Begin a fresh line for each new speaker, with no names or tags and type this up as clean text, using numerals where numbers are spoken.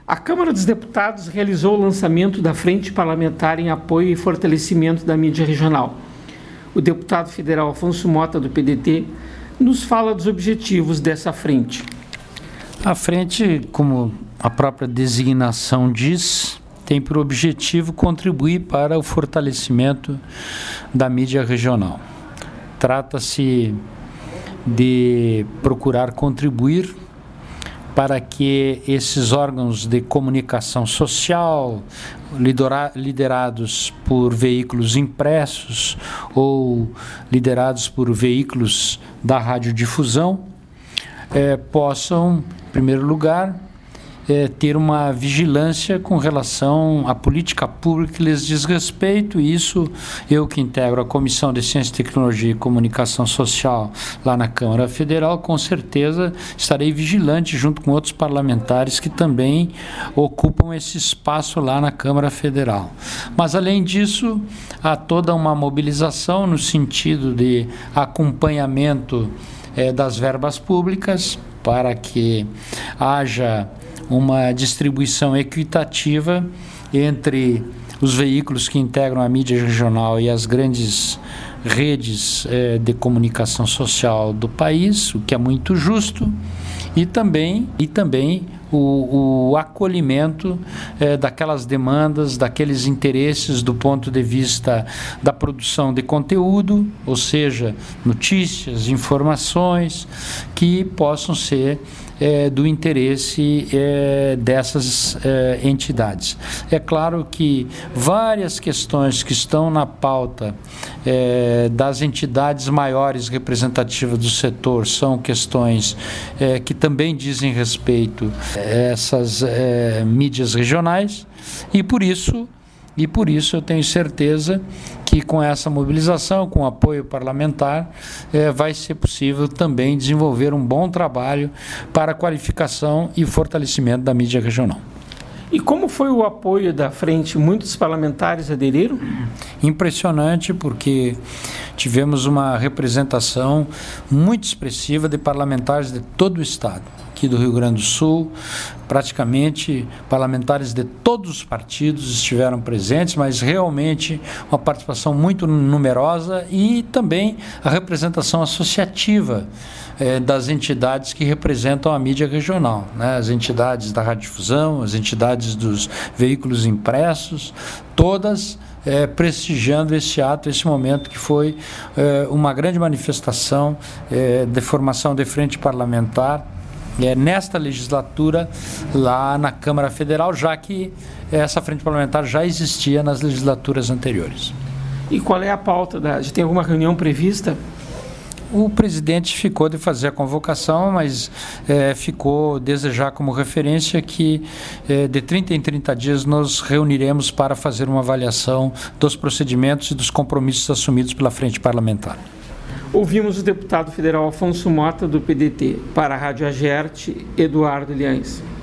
A Câmara dos Deputados realizou o lançamento da Frente Parlamentar em apoio e fortalecimento da mídia regional. O deputado federal Afonso Mota, do PDT, nos fala dos objetivos dessa frente.
A frente, como a própria designação diz, tem por objetivo contribuir para o fortalecimento da mídia regional. Trata-se de procurar contribuir para que esses órgãos de comunicação social, liderados por veículos impressos ou liderados por veículos da radiodifusão, possam, em primeiro lugar, ter uma vigilância com relação à política pública que lhes diz respeito. E isso, eu que integro a Comissão de Ciência, Tecnologia e Comunicação Social lá na Câmara Federal, com certeza estarei vigilante junto com outros parlamentares que também ocupam esse espaço lá na Câmara Federal. Mas, além disso, há toda uma mobilização no sentido de acompanhamento das verbas públicas para que haja uma distribuição equitativa entre os veículos que integram a mídia regional e as grandes redes de comunicação social do país, o que é muito justo, e também o acolhimento daquelas demandas, daqueles interesses do ponto de vista da produção de conteúdo, ou seja, notícias, informações que possam ser do interesse dessas entidades. É claro que várias questões que estão na pauta das entidades maiores representativas do setor são questões que também dizem respeito a essas mídias regionais e por isso eu tenho certeza que com essa mobilização, com apoio parlamentar, vai ser possível também desenvolver um bom trabalho para a qualificação e fortalecimento da mídia regional.
E como foi o apoio da frente? Muitos parlamentares aderiram?
Impressionante, porque tivemos uma representação muito expressiva de parlamentares de todo o estado. Aqui do Rio Grande do Sul, praticamente parlamentares de todos os partidos estiveram presentes, mas realmente uma participação muito numerosa e também a representação associativa das entidades que representam a mídia regional, né? As entidades da radiodifusão, as entidades dos veículos impressos, todas prestigiando esse ato, esse momento que foi uma grande manifestação de formação de frente parlamentar nesta legislatura lá na Câmara Federal, já que essa frente parlamentar já existia nas legislaturas anteriores.
E qual é a pauta? Já tem alguma reunião prevista?
O presidente ficou de fazer a convocação, mas ficou desejar como referência que de 30 em 30 dias nos reuniremos para fazer uma avaliação dos procedimentos e dos compromissos assumidos pela frente parlamentar.
Ouvimos o deputado federal Afonso Mota, do PDT. Para a Rádio Agerte, Eduardo Liães.